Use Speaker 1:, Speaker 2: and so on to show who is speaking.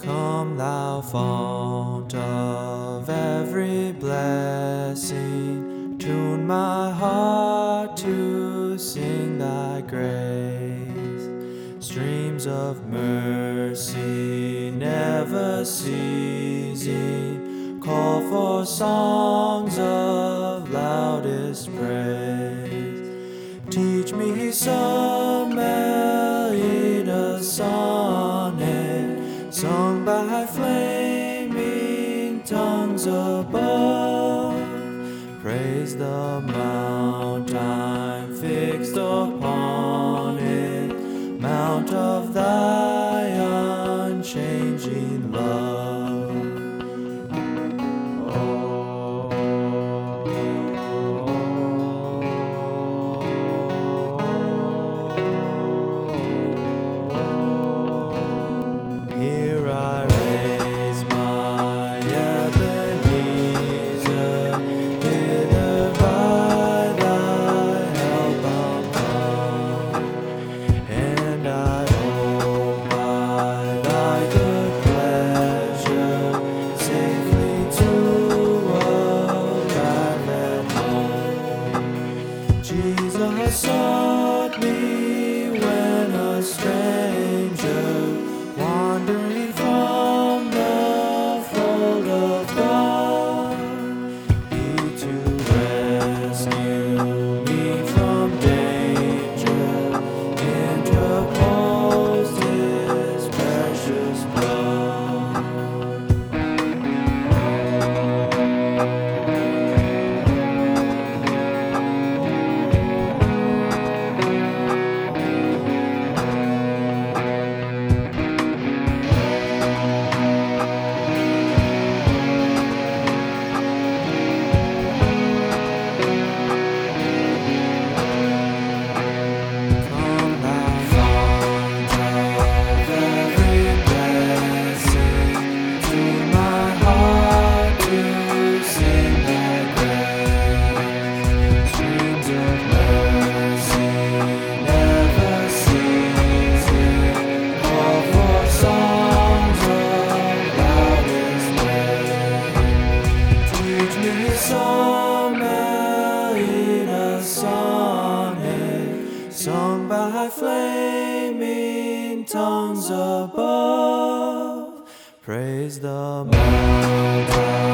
Speaker 1: Come thou fount of every blessing, tune my heart to sing thy grace. Streams of mercy never ceasing, call for songs of loudest praise. Teach me some melodious sonnet, sung by flaming tongues above. Praise the mount I'm fixed upon it, mount of thy unchanging love. Here I raise my Ebenezer, hither by thy help I'll come, and I hope by thy good pleasure safely to arrive at home. Jesus sought me when a stranger, wandering from the fold of God, He to rescue me from danger interposed His precious blood. Some melodious sonnet, sung by flaming tongues above. Praise the mountain.